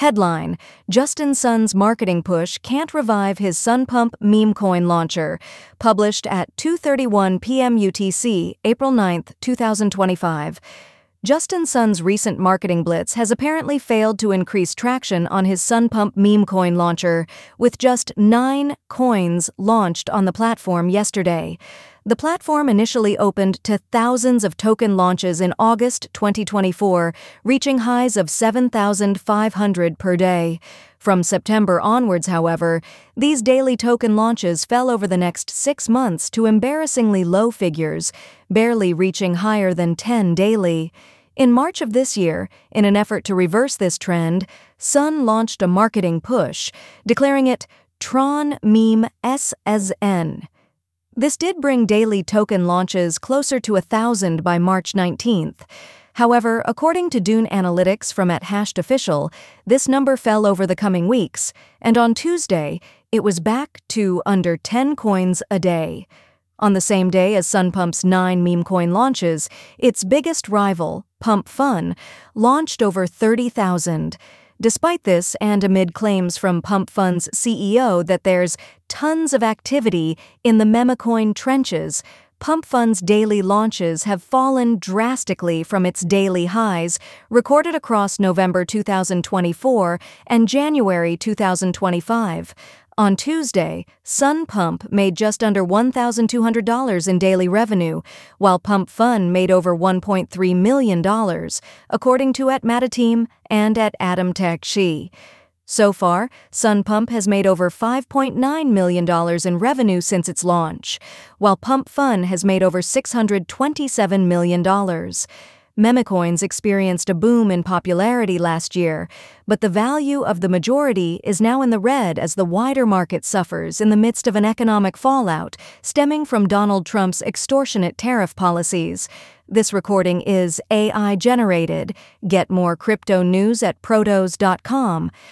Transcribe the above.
Headline: Justin Sun's marketing push can't revive his Sunpump meme coin launcher. Published at 2:31 p.m. UTC, April 9, 2025. Justin Sun's recent marketing blitz has apparently failed to increase traction on his Sunpump meme coin launcher, with just 9 coins launched on the platform yesterday. The platform initially opened to thousands of token launches in August 2024, reaching highs of 7,500 per day. From September onwards, however, these daily token launches fell over the next 6 months to embarrassingly low figures, barely reaching higher than 10 daily. In March of this year, in an effort to reverse this trend, Sun launched a marketing push, declaring it Tron Meme SSN. This did bring daily token launches closer to 1,000 by March 19th. However, according to Dune Analytics from @HashedOfficial, this number fell over the coming weeks, and on Tuesday, it was back to under 10 coins a day. On the same day as Sunpump's 9 meme coin launches, its biggest rival, Pump Fun, launched over 30,000. Despite this, and amid claims from Pump Fun's CEO that there's tons of activity in the memecoin trenches, Pump Fun's daily launches have fallen drastically from its daily highs, recorded across November 2024 and January 2025. On Tuesday, Sunpump made just under $1,200 in daily revenue, while Pump Fun made over $1.3 million, according to @Matateam and @AdamTechShe. So far, Sunpump has made over $5.9 million in revenue since its launch, while Pump Fun has made over $627 million. Memecoins experienced a boom in popularity last year, but the value of the majority is now in the red as the wider market suffers in the midst of an economic fallout stemming from Donald Trump's extortionate tariff policies. This recording is AI generated. Get more crypto news at protos.com.